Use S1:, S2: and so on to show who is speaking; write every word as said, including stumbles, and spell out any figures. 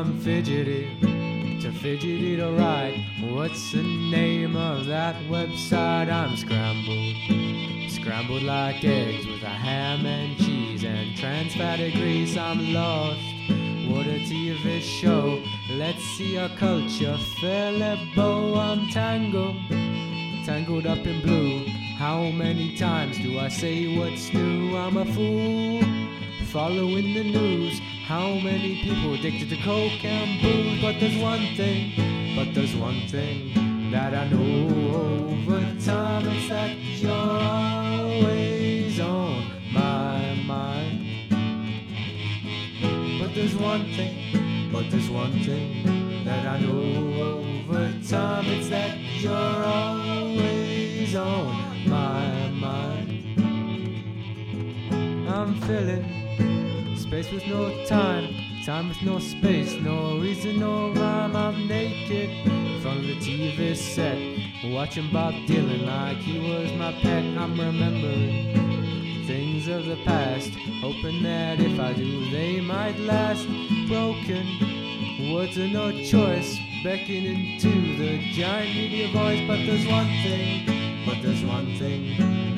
S1: I'm fidgety, too fidgety to write. What's the name of that website? I'm scrambled, scrambled like eggs with a ham and cheese and trans fatty grease. I'm lost. What a T V show. Let's see our culture fairly bow. I'm tangled, tangled up in blue. How many times do I say what's new? I'm a fool, following the news. How many people addicted to coke and booze? But there's one thing, but there's one thing that I know over time. It's that you're always on my mind. But there's one thing, but there's one thing that I know over time. It's that you're always on my mind. I'm filling space with no time, time with no space, no reason, no rhyme. I'm naked in front of the T V set, watching Bob Dylan like he was my pet. I'm remembering things of the past, hoping that if I do they might last. Broken words are no choice, beckoning to the giant media voice. But there's one thing, but there's one thing